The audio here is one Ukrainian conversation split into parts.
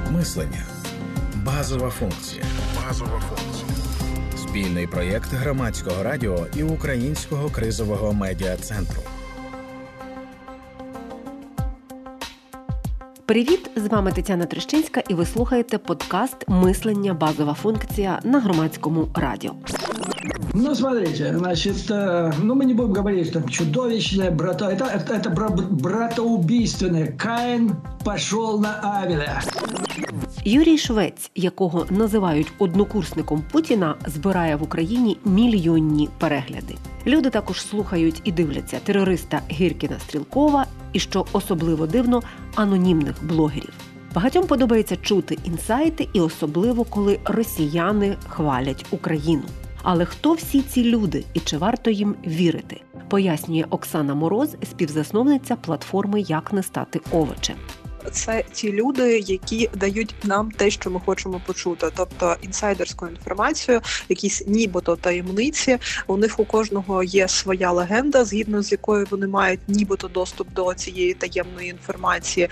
Мислення. Базова функція. Спільний проєкт Громадського радіо і Українського кризового медіа-центру. Привіт! З вами Тетяна Трещинська, і ви слухаєте подкаст «Мислення. Базова функція» на Громадському радіо. Ну, смотрите, значит, мы не будем говорить, там, чудовищное, это братоубийственное. Каин пошел на Авеля. Юрій Швець, якого називають однокурсником Путіна, збирає в Україні мільйонні перегляди. Люди також слухають і дивляться терориста Гіркіна-Стрілкова і, що особливо дивно, анонімних блогерів. Багатьом подобається чути інсайти і особливо, коли росіяни хвалять Україну. Але хто всі ці люди і чи варто їм вірити? Пояснює Оксана Мороз, співзасновниця платформи «Як не стати овочем». Це ті люди, які дають нам те, що ми хочемо почути, тобто інсайдерську інформацію, якісь нібито таємниці. У них у кожного є своя легенда, згідно з якою вони мають нібито доступ до цієї таємної інформації.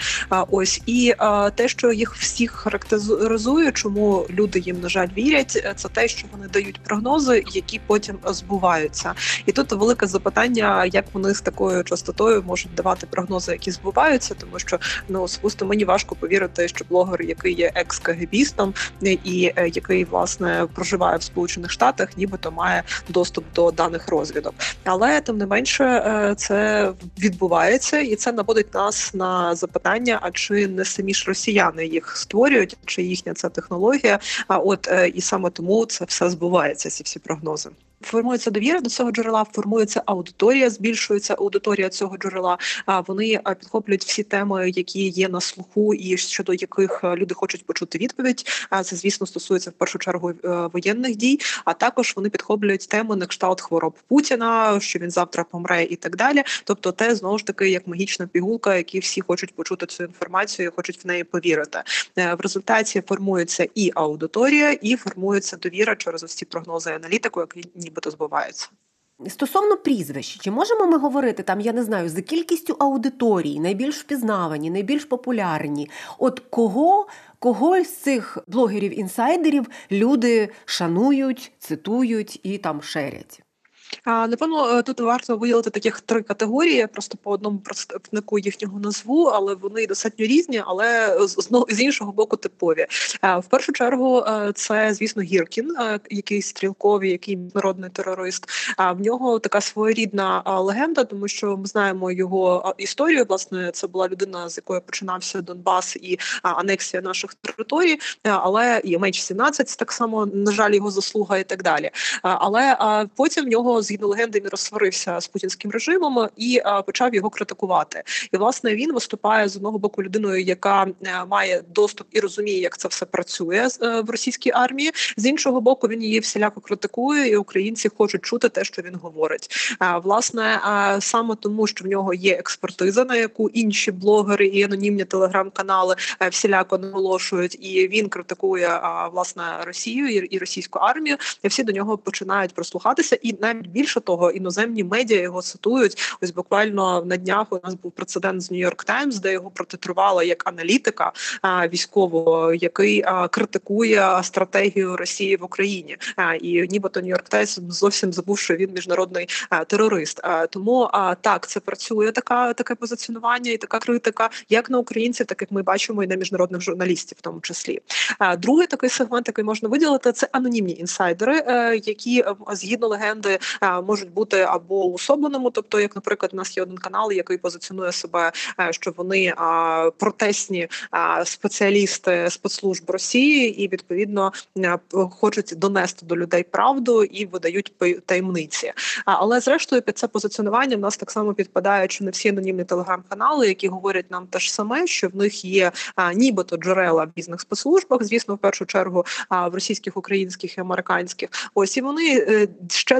І те, що їх всіх характеризує, чому люди їм, на жаль, вірять, це те, що вони дають прогнози, які потім збуваються. І тут велике запитання, як вони з такою частотою можуть давати прогнози, які збуваються, тому що, особисто мені важко повірити, що блогер, який є екс-КГБістом і який, власне, проживає в Сполучених Штатах, нібито має доступ до даних розвідок. Але, тим не менше, це відбувається, і це наводить нас на запитання, а чи не самі ж росіяни їх створюють, чи їхня це технологія, і саме тому це все збувається, ці всі прогнози. Формується довіра до цього джерела, формується аудиторія, збільшується аудиторія цього джерела. Вони підхоплюють всі теми, які є на слуху і щодо яких люди хочуть почути відповідь. Це, звісно, стосується в першу чергу воєнних дій, а також вони підхоплюють теми на кшталт хвороб Путіна, що він завтра помре і так далі. Тобто те, знову ж таки, як магічна пігулка, які всі хочуть почути цю інформацію, хочуть в неї повірити. В результаті формується і аудиторія, і формується довіра через ось ці прогнози аналітику, які нібито збуваються. Стосовно прізвищ, чи можемо ми говорити, за кількістю аудиторій, найбільш впізнавані, найбільш популярні? От кого з цих блогерів-інсайдерів люди шанують, цитують і шерять? Напевно, тут варто виділити таких 3 категорії, я просто по одному представнику їхнього назву, але вони достатньо різні, але з іншого боку типові. В першу чергу це, звісно, Гіркін, який стрілковий, який міжнародний терорист. В нього така своєрідна легенда, тому що ми знаємо його історію. Власне, це була людина, з якої починався Донбас і анексія наших територій, але і MH17 так само, на жаль, його заслуга і так далі. Але потім в нього, згідно легенди, він розсварився з путінським режимом і почав його критикувати. І, власне, він виступає з одного боку людиною, яка має доступ і розуміє, як це все працює в російській армії. З іншого боку, він її всіляко критикує, і українці хочуть чути те, що він говорить. Власне, саме тому, що в нього є експертиза, на яку інші блогери і анонімні телеграм-канали всіляко наголошують, і він критикує, власне, Росію і російську армію, і всі до нього починають прислухатися, і навіть більше того, іноземні медіа його цитують. Ось буквально на днях у нас був прецедент з New York Times, де його протитрували як аналітика військового, який критикує стратегію Росії в Україні. І нібито New York Times зовсім забув, що він міжнародний терорист. Тому так, це працює таке позиціонування і така критика, як на українців, так як ми бачимо і на міжнародних журналістів в тому числі. Другий такий сегмент, який можна виділити, це анонімні інсайдери, які, згідно легенди, можуть бути або уособленими, тобто, як, наприклад, у нас є один канал, який позиціонує себе, що вони протестні спеціалісти спецслужб Росії і, відповідно, хочуть донести до людей правду і видають таємниці. Але, зрештою, під це позиціонування в нас так само підпадають, що не всі анонімні телеграм-канали, які говорять нам те ж саме, що в них є нібито джерела в різних спецслужбах, звісно, в першу чергу в російських, українських і американських. Ось, і вони щедро діляться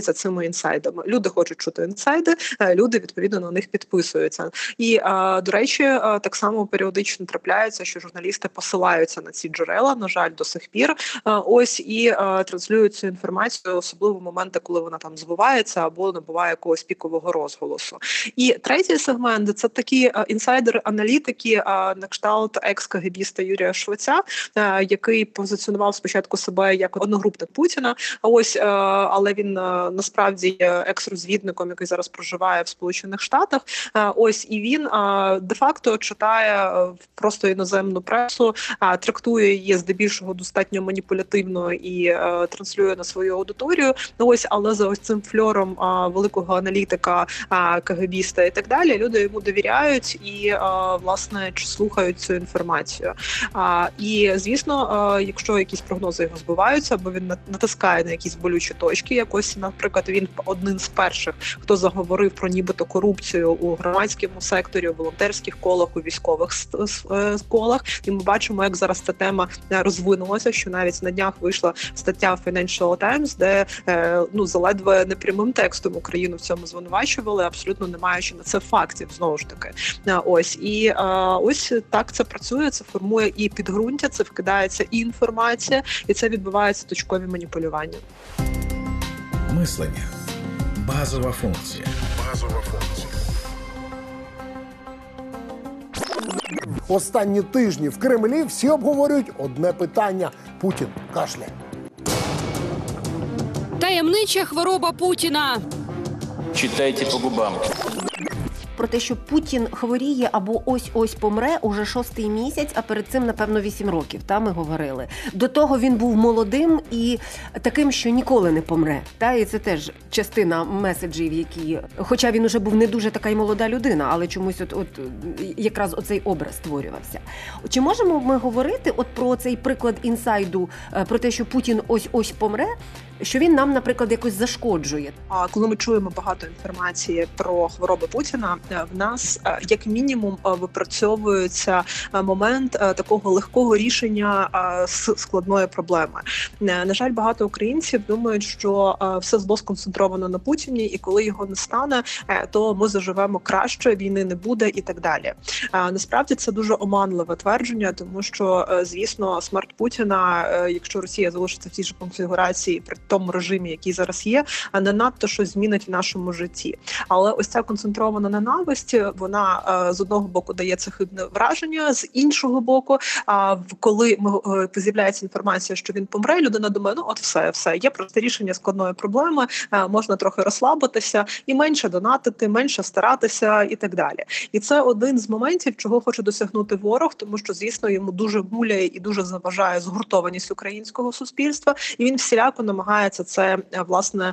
діляться цими інсайдами. Люди хочуть чути інсайди, люди, відповідно, на них підписуються. І, до речі, так само періодично трапляється, що журналісти посилаються на ці джерела, на жаль, до сих пір, ось, і транслюють цю інформацію, особливо в моменти, коли вона там збувається або набуває якогось пікового розголосу. І третій сегмент – це такі інсайдери-аналітики на кшталт екс-КГБіста Юрія Швеця, який позиціонував спочатку себе як одногрупник Путіна, ось, але він насправді є екс-розвідником, який зараз проживає в Сполучених Штатах, ось, і він де-факто читає просто іноземну пресу, трактує її здебільшого достатньо маніпулятивно і транслює на свою аудиторію, ось, але за ось цим фльором великого аналітика, КГБіста і так далі, люди йому довіряють і, власне, слухають цю інформацію. І, звісно, якщо якісь прогнози його збиваються, або він натискає на якісь болючі точки, якось, наприклад, він один з перших, хто заговорив про нібито корупцію у громадському секторі, у волонтерських колах, у військових колах, і ми бачимо, як зараз ця тема розвинулася, що навіть на днях вийшла стаття в Financial Times, де заледве не прямим текстом Україну в цьому звинувачували, абсолютно не маючи на це фактів, знову ж таки. Ось, і ось так це працює, це формує і підґрунтя, це вкидається і інформація, і це відбувається точкові маніпулювання. Мислення. Базова функція. Останні тижні в Кремлі всі обговорюють одне питання – Путін кашляє. Таємнича хвороба Путіна. Читайте по губам. Про те, що Путін хворіє або ось-ось помре уже 6-й місяць, а перед цим, напевно, 8 років, ми говорили. До того він був молодим і таким, що ніколи не помре. І це теж частина меседжів, які... Хоча він уже був не дуже така й молода людина, але чомусь якраз оцей образ створювався. Чи можемо ми говорити про цей приклад інсайду, про те, що Путін ось-ось помре, що він нам, наприклад, якось зашкоджує? А коли ми чуємо багато інформації про хвороби Путіна, в нас, як мінімум, випрацьовується момент такого легкого рішення складної проблеми. На жаль, багато українців думають, що все зло сконцентровано на Путіні, і коли його не стане, то ми заживемо краще, війни не буде і так далі. Насправді це дуже оманливе твердження, тому що, звісно, смерть Путіна, якщо Росія залишиться в тій же конфігурації при тому режимі, який зараз є, не надто щось змінить в нашому житті. Але ось ця концентрована ненависть, вона з одного боку дає це хибне враження, з іншого боку, коли з'являється інформація, що він помре, людина думає, все, є просто рішення складної проблеми, можна трохи розслабитися і менше донатити, менше старатися і так далі. І це один з моментів, чого хоче досягнути ворог, тому що, звісно, йому дуже муляє і дуже заважає згуртованість українського суспільства, і він всіляко намагається це, власне,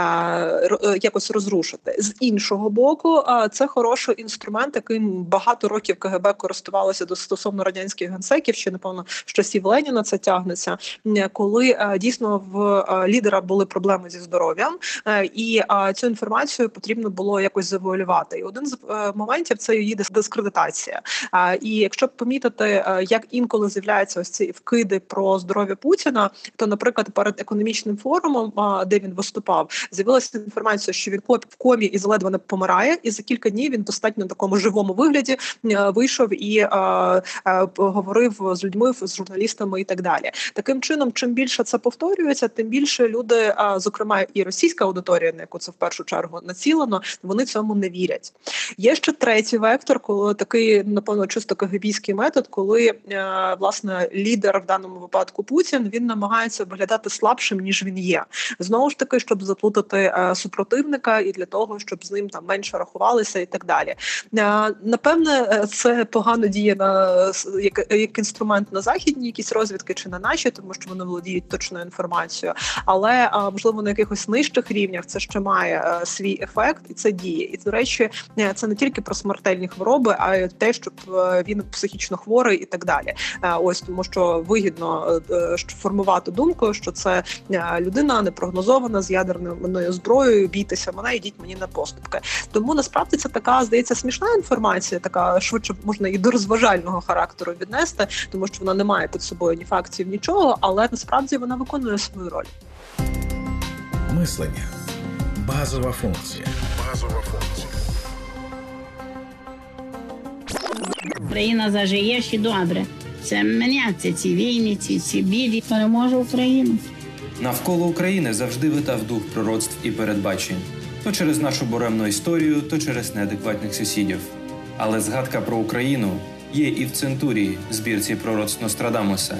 якось розрушити. З іншого боку, це хороший інструмент, яким багато років КГБ користувалося стосовно радянських генсеків, ще, напевно, з часів Леніна це тягнеться, коли дійсно в лідера були проблеми зі здоров'ям, і цю інформацію потрібно було якось завуалювати. І один з моментів – це її дискредитація. І якщо помітити, як інколи з'являються ось ці вкиди про здоров'я Путіна, то, наприклад, перед економічним форумом, де він виступав, з'явилася інформація, що він в комі і заледве не помирає, і за кілька днів він достатньо такому живому вигляді вийшов і говорив з людьми, з журналістами і так далі. Таким чином, чим більше це повторюється, тим більше люди, зокрема і російська аудиторія, на яку це в першу чергу націлено, вони цьому не вірять. Є ще третій вектор, коли такий, напевно, чисто КГБійський метод, коли, власне, лідер, в даному випадку Путін, він намагається виглядати слабшим, ніж він є. Знову ж таки, щоб заплутати супротивника і для того, щоб з ним там менше рахувалися і так далі. Напевне, це погано діє як інструмент на західні якісь розвідки чи на наші, тому що вони володіють точною інформацією. Але, можливо, на якихось нижчих рівнях це ще має свій ефект і це діє. І, до речі, це не тільки про смертельні хвороби, а й те, щоб він психічно хворий і так далі. Ось, тому що вигідно формувати думку, що це людина непрогнозована з ядерною зброєю, бійтеся мене, йдіть мені на поступки. Тому, насправді, це така, здається, смішна інформація, така швидше можна і до розважального характеру віднести, тому що вона не має під собою ні фактів, нічого, але насправді вона виконує свою роль. Мислення. Базова функція. Україна зажиє ще добре. Це міняться ці війни, ці біди. Переможе Україна. Навколо України завжди витав дух пророцтв і передбачень. То через нашу буремну історію, то через неадекватних сусідів. Але згадка про Україну є і в «Центурії», збірці пророцтв Нострадамуса.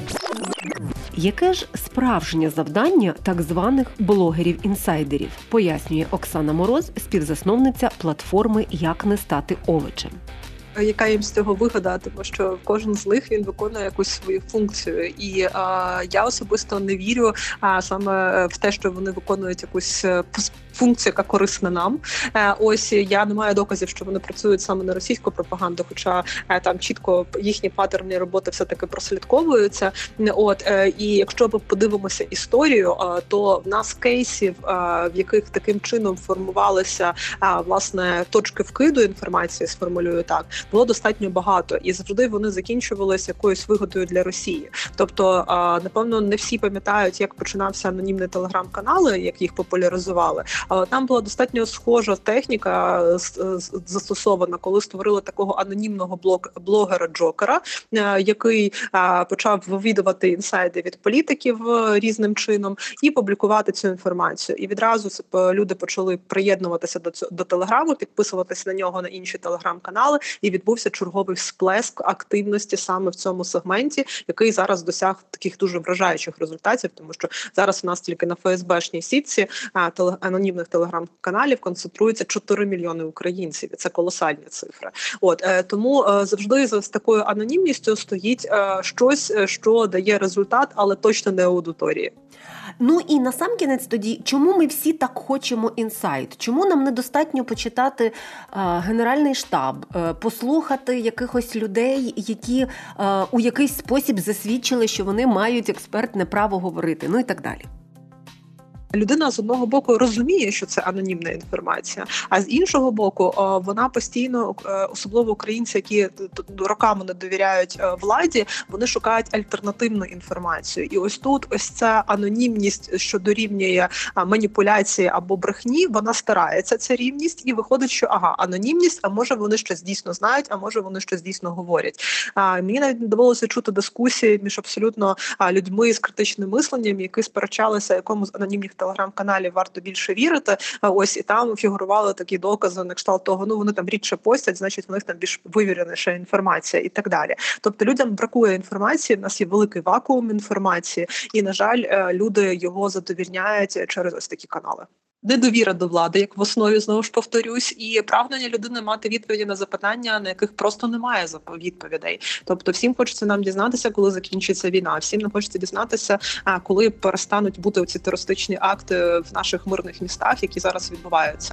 Яке ж справжнє завдання так званих блогерів-інсайдерів, пояснює Оксана Мороз, співзасновниця платформи «Як не стати овочем». Яка їм з цього вигода, тому що кожен з них він виконує якусь свою функцію, і я особисто не вірю саме в те, що вони виконують якусь функцію, яка корисна нам. Ось я не маю доказів, що вони працюють саме на російську пропаганду, хоча там чітко їхні паттерни роботи все-таки прослідковуються. І якщо ми подивимося історію, то в нас кейсів, в яких таким чином формувалися власне точки вкиду інформації, сформулюю так, було достатньо багато, і завжди вони закінчувалися якоюсь вигодою для Росії. Тобто, напевно, не всі пам'ятають, як починався анонімний телеграм-канали, як їх популяризували. Але там була достатньо схожа техніка застосована, коли створили такого анонімного блогера-джокера, який почав вивідувати інсайди від політиків різним чином і публікувати цю інформацію. І відразу люди почали приєднуватися до телеграму, підписуватися на нього на інші телеграм-канали, і відбувся черговий всплеск активності саме в цьому сегменті, який зараз досяг таких дуже вражаючих результатів, тому що зараз у нас тільки на ФСБшній сітці анонімних телеграм-каналів концентрується 4 мільйони українців, і це колосальні цифри. Тому завжди за такою анонімністю стоїть щось, що дає результат, але точно не аудиторії. Ну і насамкінець тоді, чому ми всі так хочемо інсайт? Чому нам недостатньо почитати Генеральний штаб, послухати якихось людей, які у якийсь спосіб засвідчили, що вони мають експертне право говорити, ну і так далі? Людина з одного боку розуміє, що це анонімна інформація, а з іншого боку вона постійно, особливо українці, які роками не довіряють владі, вони шукають альтернативну інформацію. І ось тут ось ця анонімність, що дорівнює маніпуляції або брехні, вона старається, ця рівність, і виходить, що анонімність, а може вони щось дійсно знають, а може вони щось дійсно говорять. Мені навіть не довелося чути дискусії між абсолютно людьми з критичним мисленням, які сперечалися, якому з анонімних телеграм-каналів варто більше вірити. Ось і там фігурували такі докази на кшталт того, вони там рідше постять, значить у них там більш вивіреніша інформація і так далі. Тобто людям бракує інформації, в нас є великий вакуум інформації, і, на жаль, люди його задовільняють через ось такі канали. Недовіра до влади, як в основі, знову ж повторюсь, і прагнення людини мати відповіді на запитання, на яких просто немає відповідей. Тобто всім хочеться нам дізнатися, коли закінчиться війна, всім нам хочеться дізнатися, коли перестануть бути оці терористичні акти в наших мирних містах, які зараз відбуваються.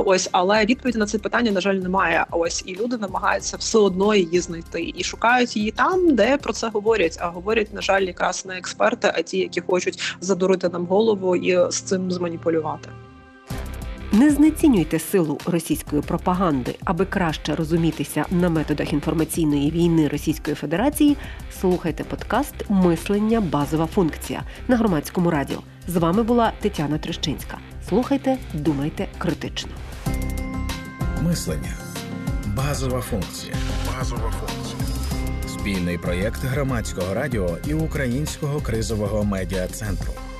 Але відповіді на це питання, на жаль, немає. І люди намагаються все одно її знайти. І шукають її там, де про це говорять. А говорять, на жаль, якраз не експерти, а ті, які хочуть задурити нам голову і з цим зманіпулювати. Не знецінюйте силу російської пропаганди. Аби краще розумітися на методах інформаційної війни Російської Федерації, слухайте подкаст «Мислення. Базова функція» на Громадському радіо. З вами була Тетяна Трещинська. Слухайте, думайте критично. Мислення. Базова функція. Спільний проєкт Громадського радіо і Українського кризового медіа-центру.